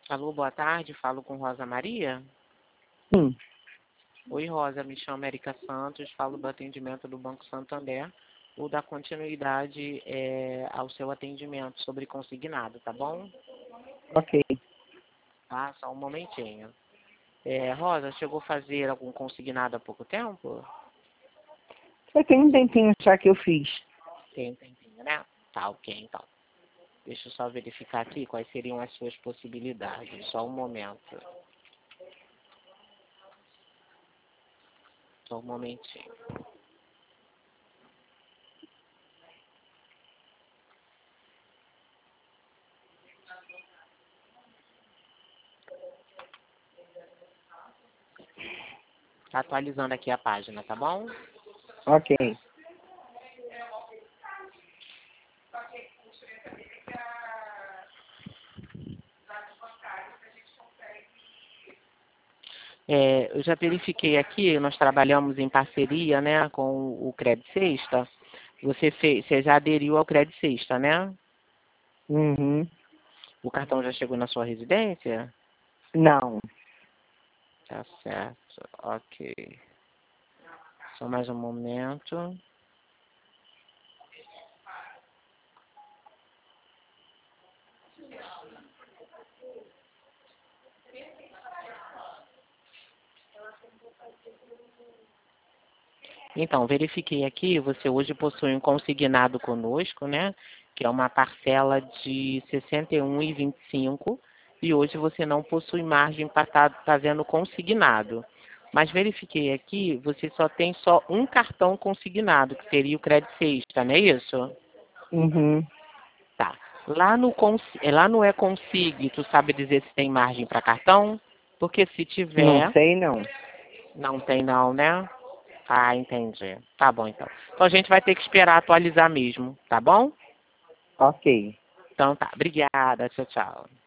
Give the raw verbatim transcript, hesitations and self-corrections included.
Alô, boa tarde, falo com Rosa Maria. Sim. Oi, Rosa, me chamo Erika Santos, falo do atendimento do Banco Santander, ou da continuidade é, ao seu atendimento sobre consignado, tá bom? Ok. Tá, só um momentinho. É, Rosa, chegou a fazer algum consignado há pouco tempo? Só tem um tempinho já que eu fiz. Tem um tempinho, né? Tá, ok, então. Deixa eu só verificar aqui quais seriam as suas possibilidades. Só um momento. Só um momentinho. Tá atualizando aqui a página, tá bom? Ok. É, eu já verifiquei aqui, nós trabalhamos em parceria, né, com o Credit Sexta. Você, fez, você já aderiu ao Credit Sexta, né? Uhum. O cartão já chegou na sua residência? Não. Tá certo, ok. Só mais um momento. Então, verifiquei aqui, você hoje possui um consignado conosco, né? Que é uma parcela de sessenta e um reais e vinte e cinco centavos, e hoje você não possui margem para estar tá, fazendo consignado. Mas verifiquei aqui, você só tem só um cartão consignado, que seria o Credit Sexta, não é isso? Uhum. Tá. Lá no, lá no E-Consig, tu sabe dizer se tem margem para cartão? Porque se Não tiver, sei, não. não tem não, né? Ah, entendi. Tá bom, então. Então a gente vai ter que esperar atualizar mesmo, tá bom? Ok. Então tá. Obrigada. Tchau, tchau.